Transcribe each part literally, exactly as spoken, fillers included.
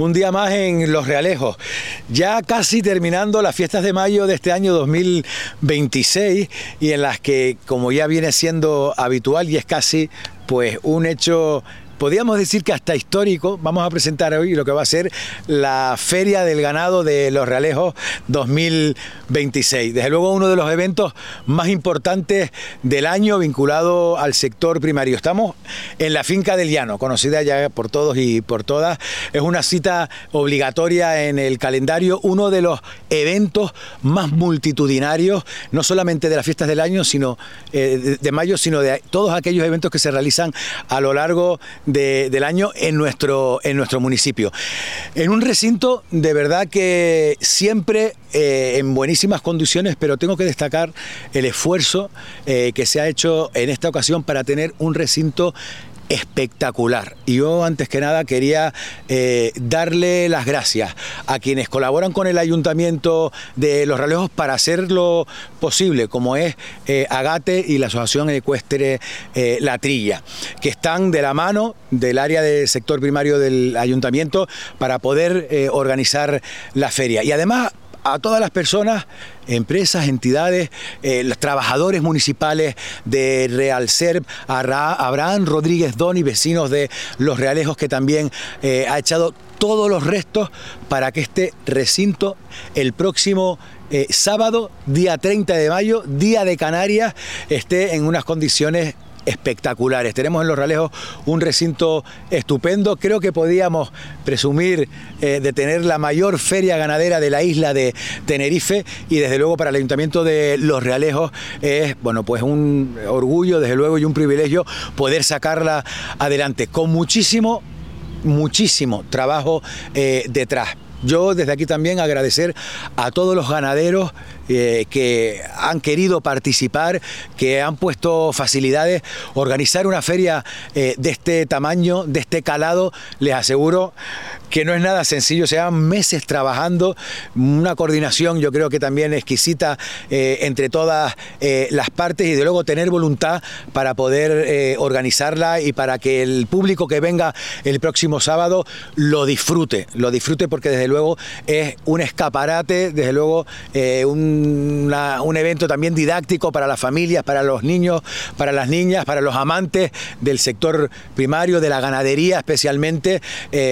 un día más en Los Realejos, ya casi terminando las fiestas de mayo de este año dos mil veintiséis y en las que, como ya viene siendo habitual y es casi pues un hecho, podríamos decir que hasta histórico, vamos a presentar hoy lo que va a ser la Feria del Ganado de Los Realejos dos mil veintiséis. Desde luego uno de los eventos más importantes del año vinculado al sector primario. Estamos en la Finca del Llano, conocida ya por todos y por todas. Es una cita obligatoria en el calendario, uno de los eventos más multitudinarios, no solamente de las fiestas del año, sino eh, de, de mayo, sino de todos aquellos eventos que se realizan a lo largo De, del año en nuestro, en nuestro municipio. En un recinto de verdad que siempre eh, en buenísimas condiciones, pero tengo que destacar el esfuerzo eh, que se ha hecho en esta ocasión para tener un recinto espectacular. Y yo antes que nada quería eh, darle las gracias a quienes colaboran con el Ayuntamiento de Los Realejos para hacerlo posible, como es eh, Agate y la Asociación Ecuestre eh, La Trilla, que están de la mano del área del sector primario del Ayuntamiento para poder eh, organizar la feria. Y además a todas las personas, empresas, entidades, eh, los trabajadores municipales de Realserv, a Ra, Abraham Rodríguez Doni, vecinos de Los Realejos, que también eh, ha echado todos los restos para que este recinto el próximo eh, sábado, día treinta de mayo, día de Canarias, esté en unas condiciones espectaculares. Tenemos en Los Realejos un recinto estupendo. Creo que podíamos presumir eh, de tener la mayor feria ganadera de la isla de Tenerife, y desde luego para el Ayuntamiento de Los Realejos es, bueno, pues un orgullo, desde luego, y un privilegio poder sacarla adelante con muchísimo, muchísimo trabajo eh, detrás. Yo desde aquí también agradecer a todos los ganaderos eh, que han querido participar, que han puesto facilidades. Organizar una feria eh, de este tamaño, de este calado, les aseguro que no es nada sencillo. Se llevan meses trabajando, una coordinación yo creo que también exquisita eh, entre todas eh, las partes, y de luego tener voluntad para poder eh, organizarla y para que el público que venga el próximo sábado lo disfrute, lo disfrute porque desde luego es un escaparate, desde luego eh, un, una, un evento también didáctico para las familias, para los niños, para las niñas, para los amantes del sector primario, de la ganadería especialmente.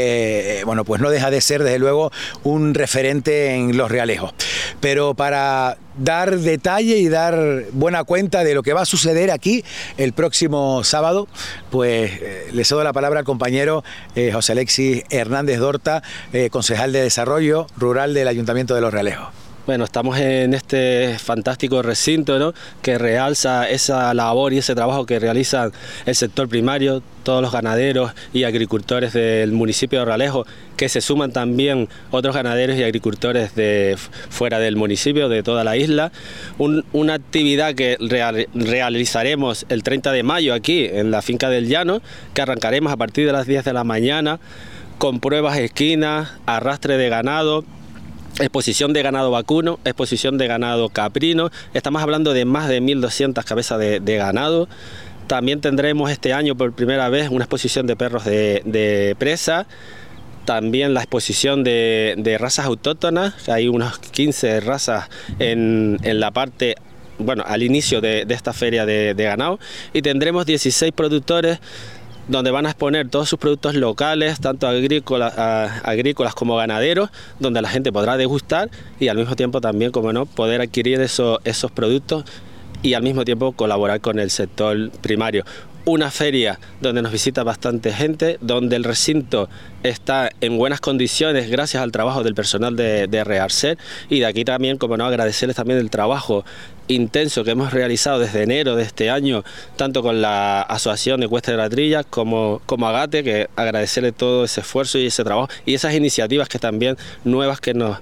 Eh, bueno, pues no deja de ser desde luego un referente en Los Realejos. Pero para dar detalle y dar buena cuenta de lo que va a suceder aquí el próximo sábado, pues eh, le cedo la palabra al compañero eh, José Alexis Hernández Dorta, eh, concejal de Desarrollo Rural del Ayuntamiento de Los Realejos. Bueno, estamos en este fantástico recinto, ¿no?, que realza esa labor y ese trabajo que realizan el sector primario, todos los ganaderos y agricultores del municipio de Realejos, que se suman también otros ganaderos y agricultores de fuera del municipio, de toda la isla. Un, una actividad que real, realizaremos el treinta de mayo aquí en la Finca del Llano, que arrancaremos a partir de las diez de la mañana con pruebas esquinas, arrastre de ganado, exposición de ganado vacuno, exposición de ganado caprino. Estamos hablando de más de mil doscientas cabezas de, de ganado. También tendremos este año por primera vez una exposición de perros de, de presa. También la exposición de, de razas autóctonas. Hay unas quince razas en, en la parte, bueno, al inicio de, de esta feria de, de ganado. Y tendremos dieciséis productores donde van a exponer todos sus productos locales, tanto agrícolas, agrícolas como ganaderos, donde la gente podrá degustar y al mismo tiempo también, como no, poder adquirir eso, esos productos y al mismo tiempo colaborar con el sector primario. Una feria donde nos visita bastante gente, donde el recinto está en buenas condiciones gracias al trabajo del personal de, de Realserv, y de aquí también, como no, agradecerles también el trabajo intenso que hemos realizado desde enero de este año, tanto con la Asociación Ecuestre La Trilla como, como Agate, que agradecerle todo ese esfuerzo y ese trabajo y esas iniciativas que también nuevas que nos,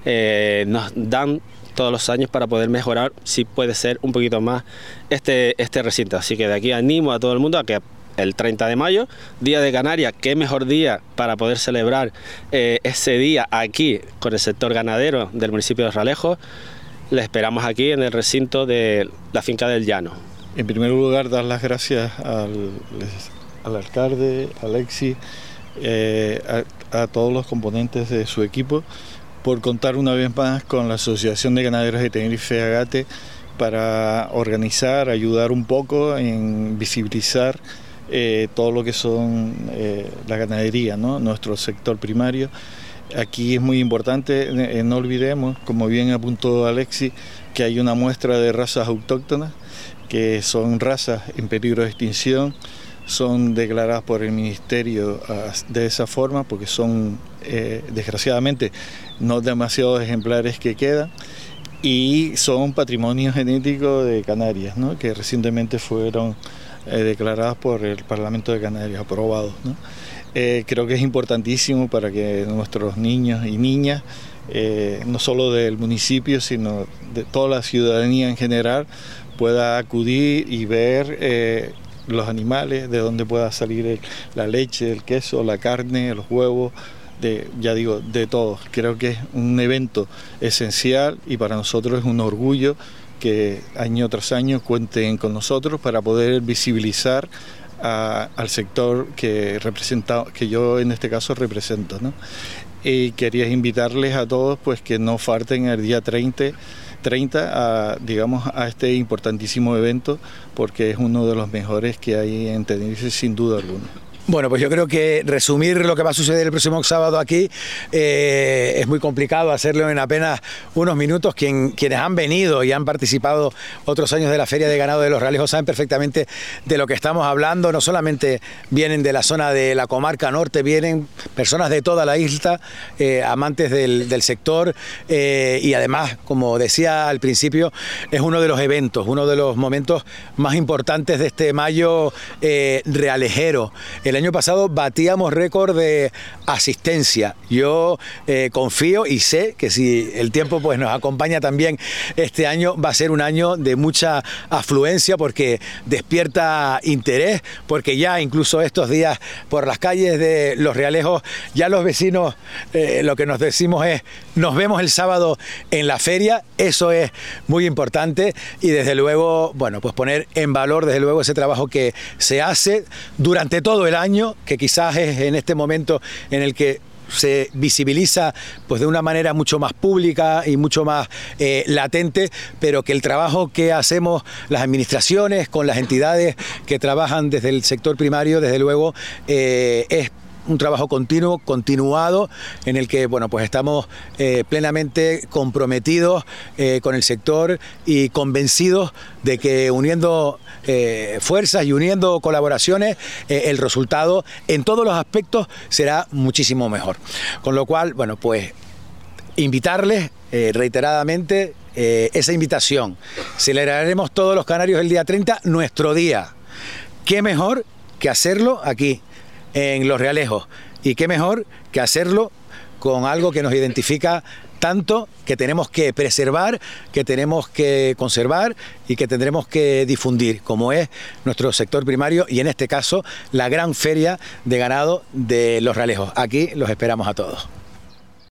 eh, nos dan todos los años para poder mejorar, si puede ser, un poquito más este, este recinto. Así que de aquí animo a todo el mundo a que el treinta de mayo, Día de Canarias, qué mejor día para poder celebrar eh, ese día aquí con el sector ganadero del municipio de Realejos. Le esperamos aquí en el recinto de la Finca del Llano. En primer lugar, dar las gracias al, al alcalde, Alexis, eh, a, a todos los componentes de su equipo por contar una vez más con la Asociación de Ganaderos de Tenerife Agate para organizar, ayudar un poco en visibilizar eh, todo lo que son eh, la ganadería, ¿no? Nuestro sector primario. Aquí es muy importante, eh, no olvidemos, como bien apuntó Alexis, que hay una muestra de razas autóctonas, que son razas en peligro de extinción, son declaradas por el Ministerio de esa forma, porque son, eh, desgraciadamente, no demasiados ejemplares que quedan, y son patrimonio genético de Canarias, ¿no? Que recientemente fueron eh, declaradas por el Parlamento de Canarias, aprobados, ¿no? Eh, creo que es importantísimo para que nuestros niños y niñas, eh, no solo del municipio, sino de toda la ciudadanía en general, pueda acudir y ver eh, los animales, de dónde pueda salir el, la leche, el queso, la carne, los huevos, de, ya digo, de todos. Creo que es un evento esencial y para nosotros es un orgullo que año tras año cuenten con nosotros para poder visibilizar a, al sector que, representa, que yo en este caso represento, ¿no? Y quería invitarles a todos pues que no falten el día treinta, a, digamos, a este importantísimo evento, porque es uno de los mejores que hay en Tenerife sin duda alguna. Bueno, pues yo creo que resumir lo que va a suceder el próximo sábado aquí eh, es muy complicado hacerlo en apenas unos minutos. Quien, quienes han venido y han participado otros años de la Feria de Ganado de Los Realejos saben perfectamente de lo que estamos hablando. No solamente vienen de la zona de la comarca norte, vienen personas de toda la isla, eh, amantes del, del sector eh, y además, como decía al principio, es uno de los eventos, uno de los momentos más importantes de este mayo eh, realejero. El año pasado batíamos récord de asistencia. Yo eh, confío y sé que si el tiempo pues, nos acompaña también este año, va a ser un año de mucha afluencia porque despierta interés, porque ya incluso estos días por las calles de Los Realejos, ya los vecinos eh, lo que nos decimos es, nos vemos el sábado en la feria. Eso es muy importante y desde luego, bueno, pues poner en valor desde luego ese trabajo que se hace durante todo el año año, que quizás es en este momento en el que se visibiliza pues de una manera mucho más pública y mucho más eh, latente, pero que el trabajo que hacemos las administraciones con las entidades que trabajan desde el sector primario, desde luego, eh, es un trabajo continuo, continuado, en el que bueno, pues estamos eh, plenamente comprometidos eh, con el sector y convencidos de que uniendo eh, fuerzas y uniendo colaboraciones, eh, el resultado en todos los aspectos será muchísimo mejor. Con lo cual, bueno, pues invitarles eh, reiteradamente eh, esa invitación. Celebraremos todos los canarios el día treinta, nuestro día. ¿Qué mejor que hacerlo aquí, en Los Realejos? Y qué mejor que hacerlo con algo que nos identifica tanto, que tenemos que preservar, que tenemos que conservar y que tendremos que difundir, como es nuestro sector primario y en este caso la gran feria de ganado de Los Realejos. Aquí los esperamos a todos.